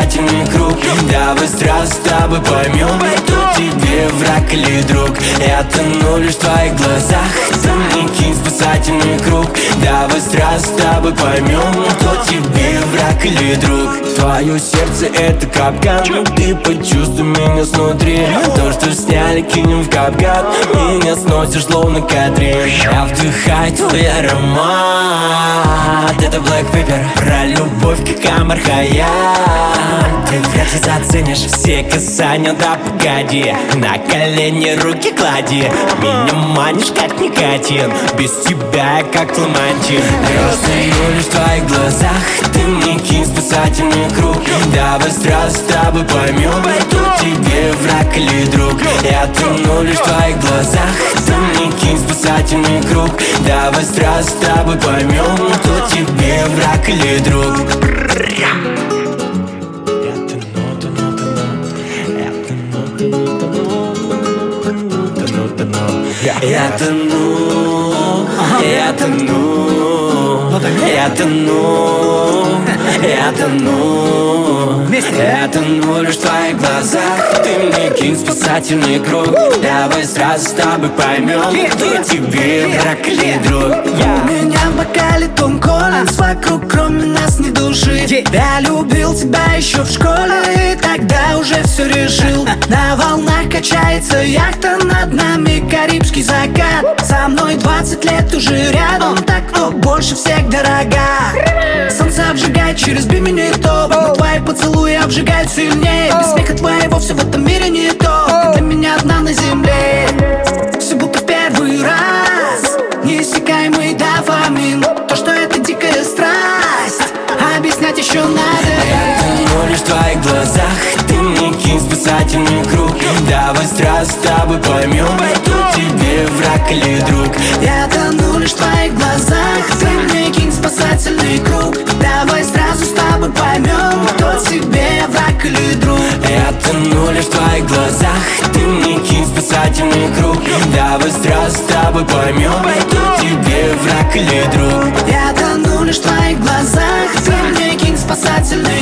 спасательный круг. Давай сразу с тобой поймем, кто тебе враг или друг. Я тону лишь в твоих глазах, ты мне кинь спасательный круг. Давай сразу с тобой поймем, кто тебе враг или друг. Твое сердце это капкан, ты почувствуй меня снутри. То, что сняли, кинем в капкан, меня сносишь словно Катрин. Я вдыхаю твой аромат, это Black Pepper, про любовь как Амар Хаям. Ты вряд ли заценишь все касания, да погоди. На колени руки клади, меня манишь как никотин. Без тебя я как фламантин. Я стою лишь в твоих глазах, ты мне кинь спасательный круг. Давай сразу с тобой поймем, кто тебе враг или друг. Я тону лишь в твоих глазах, ты мне кинь спасательный круг. Давай сразу с тобой поймем, кто тебе враг или друг. Я тону, я тону, я тону, я тону, я тону лишь в твоих глазах. Ты мне кинь спасательный круг. Давай сразу с тобой поймем, кто тебе враг или друг. У меня в бокале Том Коллинз, вокруг кроме нас ни души. Я любил тебя еще в школе, и тогда уже все решил. На волнах качается яхта, над нами карибский закат. Со мной 20 лет уже рядом, так кто больше всех дорога. Солнце обжигает через бимини топ, но твои поцелуи обжигают сильнее. Без смеха твоего все в этом мире не то. Ты для меня одна на земле, все будто в первый раз. Неиссякаемый дофамин, то, что это дикая страсть, объяснять еще надо. Я тону лишь в твоих глазах, ты мне кинь спасательный круг. Давай сразу с тобой поймем, кто тебе враг или друг. Я тону лишь в твоих глазах, ты мне кинь спасательный круг. Давай сразу с тобой поймем, кто тебе враг или друг. Я тону лишь в твоих глазах, ты мне кинь спасательный круг. Давай сразу с тобой поймем, кто тебе враг или друг. Я тону лишь в твоих глазах, ты мне кинь спасательный